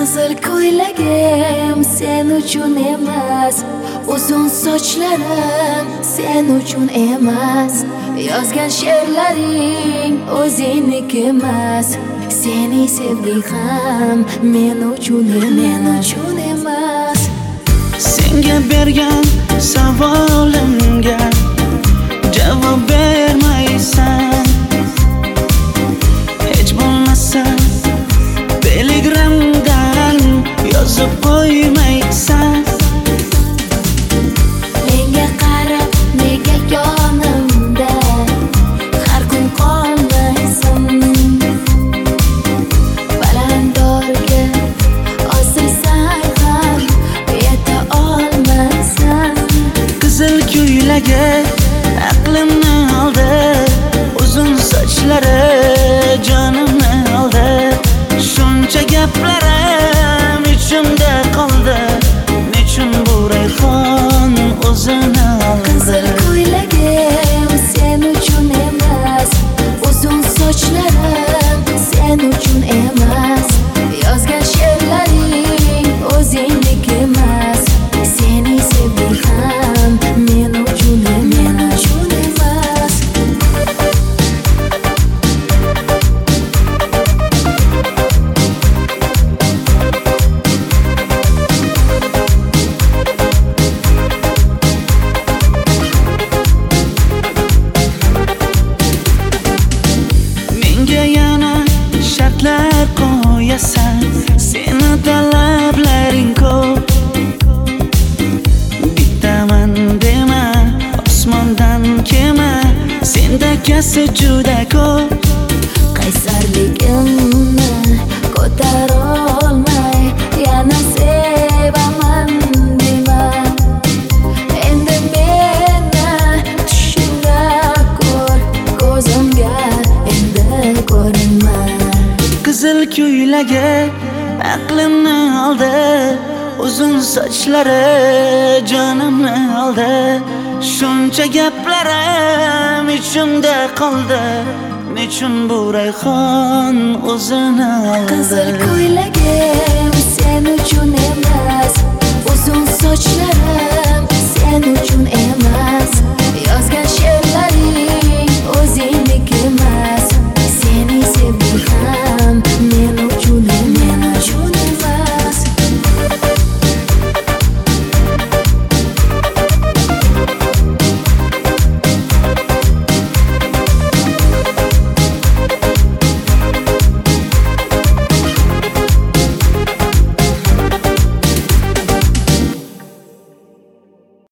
Qizil ko'ylagim sen uchun emas, uzun sochlarim sen uchun emas, yozgan she'rlaring o'zingniki emas, seni sevgi ham men uchun emas. Senga bergan savolimga javob bermaysan, hech bo'lmasa telegramdan yozib qo'ymaysan. Menga qarab nega yonimda har kun qolmaysan, balandorga osilsang ham yeta olmaysan. Qizil ko'ylagi aqlimni oldi, uzun sochlari jonimni oldi, shuncha gaplarim ichimda qoldi, nechun bu rayhon o'zini oldi. Qizil ko'ylagim sen uchun emas, uzun sochlarim sen uchun emas, yozgan she'rlaring o'zingniki emas, seni sevgi ham men uchun emas. Menga yana shartlar qo'yasan, seni talablaring ko'p. Bittaman dema, osmondan kema, senda kasi juda ko'p. Qaysarligimni ko'tarolmay yana sevaman dema, endi meni tushingda ko'r, ko'zimga endi ko'rinma. Qizil ko'ylagi aqlimni oldi, uzun sochlari jonimni oldi, shuncha gaplarim ichimda qoldi, nechun bu rayhon o'zini oldi. Qizil ko'ylak